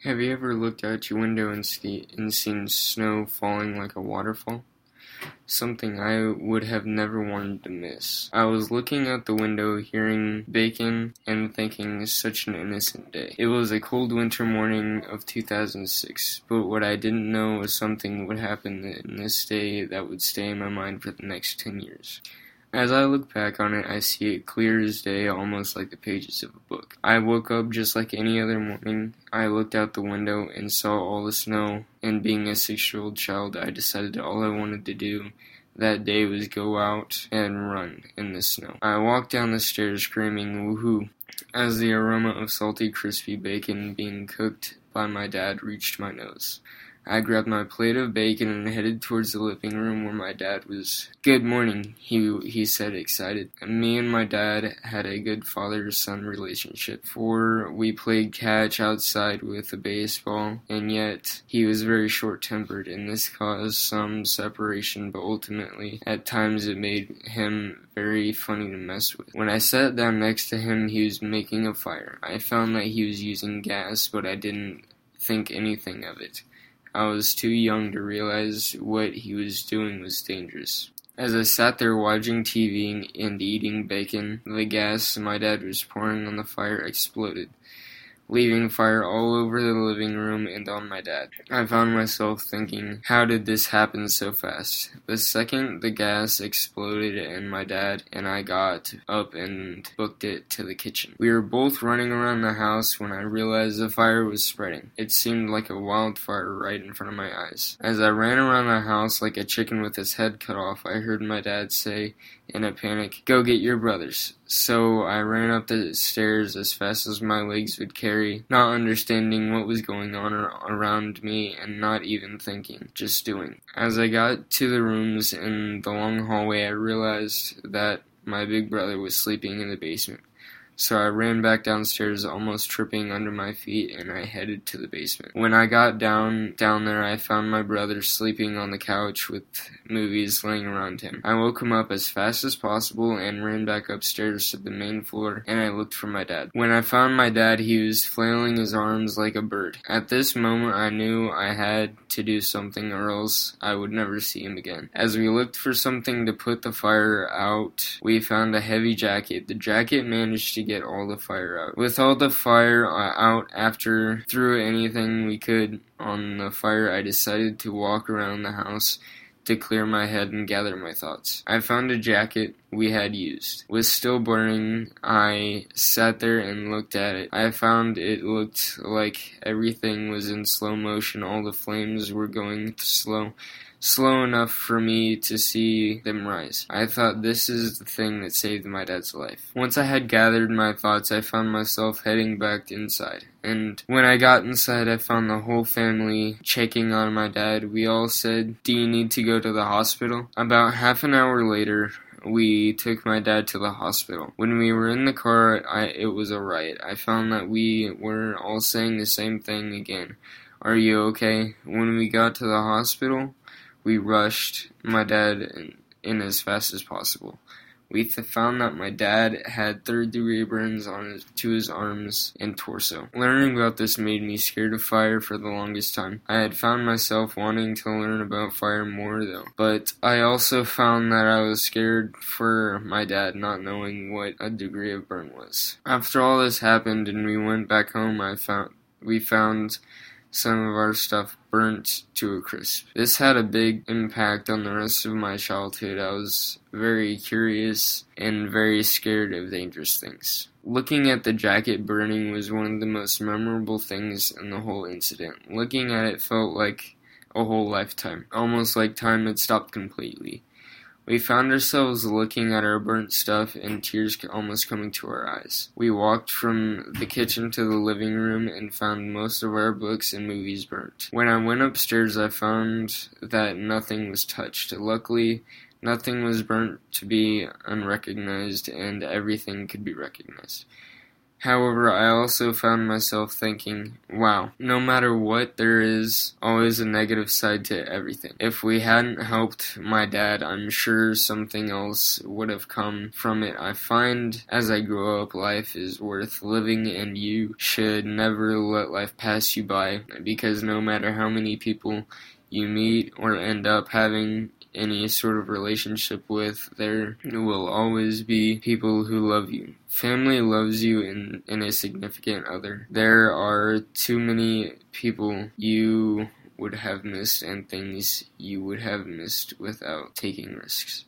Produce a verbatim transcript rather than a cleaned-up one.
Have you ever looked out your window and, see, and seen snow falling like a waterfall? Something I would have never wanted to miss. I was looking out the window, hearing bacon, and thinking, such an innocent day. It was a cold winter morning of two thousand six, but what I didn't know was something would happen in this day that would stay in my mind for the next ten years. As I look back on it, I see it clear as day, almost like the pages of a book. I woke up just like any other morning. I looked out the window and saw all the snow, and being a six-year-old child, I decided all I wanted to do that day was go out and run in the snow. I walked down the stairs screaming woohoo as the aroma of salty, crispy bacon being cooked by my dad reached my nose. I grabbed my plate of bacon and headed towards the living room where my dad was. "Good morning," he he said, excited. Me and my dad had a good father-son relationship, for we played catch outside with a baseball, and yet he was very short-tempered, and this caused some separation, but ultimately, at times it made him very funny to mess with. When I sat down next to him, he was making a fire. I found that he was using gas, but I didn't think anything of it. I was too young to realize what he was doing was dangerous. As I sat there watching T V and eating bacon, the gas my dad was pouring on the fire exploded, leaving fire all over the living room and on my dad. I found myself thinking, how did this happen so fast? The second the gas exploded and my dad and I got up and booked it to the kitchen. We were both running around the house when I realized the fire was spreading. It seemed like a wildfire right in front of my eyes. As I ran around the house like a chicken with his head cut off, I heard my dad say in a panic, "Go get your brothers." So I ran up the stairs as fast as my legs would carry, not understanding what was going on around me and not even thinking, just doing. As I got to the rooms in the long hallway, I realized that my big brother was sleeping in the basement. So I ran back downstairs, almost tripping under my feet, and I headed to the basement. When I got down down there, I found my brother sleeping on the couch with movies laying around him. I woke him up as fast as possible and ran back upstairs to the main floor, and I looked for my dad. When I found my dad, he was flailing his arms like a bird. At this moment, I knew I had to do something or else I would never see him again. As we looked for something to put the fire out, we found a heavy jacket. The jacket managed to get all the fire out. With all the fire out after threw anything we could on the fire, I decided to walk around the house to clear my head and gather my thoughts. I found a jacket we had used. It was still burning. I sat there and looked at it. I found it looked like everything was in slow motion. All the flames were going slow. Slow enough for me to see them rise. I thought, this is the thing that saved my dad's life. Once I had gathered my thoughts, I found myself heading back inside. And when I got inside, I found the whole family checking on my dad. We all said, "Do you need to go to the hospital?" About half an hour later, we took my dad to the hospital. When we were in the car, I, it was a riot. I found that we were all saying the same thing again. "Are you okay?" When we got to the hospital, we rushed my dad in, in as fast as possible. We th- found that my dad had third-degree burns on his, to his arms and torso. Learning about this made me scared of fire for the longest time. I had found myself wanting to learn about fire more, though. But I also found that I was scared for my dad, not knowing what a degree of burn was. After all this happened and we went back home, I found we found some of our stuff burnt to a crisp. This had a big impact on the rest of my childhood. I was very curious and very scared of dangerous things. Looking at the jacket burning was one of the most memorable things in the whole incident. Looking at it felt like a whole lifetime, almost like time had stopped completely. We found ourselves looking at our burnt stuff and tears almost coming to our eyes. We walked from the kitchen to the living room and found most of our books and movies burnt. When I went upstairs, I found that nothing was touched. Luckily, nothing was burnt to be unrecognized and everything could be recognized. However, I also found myself thinking, wow, no matter what, there is always a negative side to everything. If we hadn't helped my dad, I'm sure something else would have come from it. I find as I grow up, life is worth living, and you should never let life pass you by, because no matter how many people you meet or end up having any sort of relationship with, there will always be people who love you. Family loves you in, in a significant other. There are too many people you would have missed and things you would have missed without taking risks.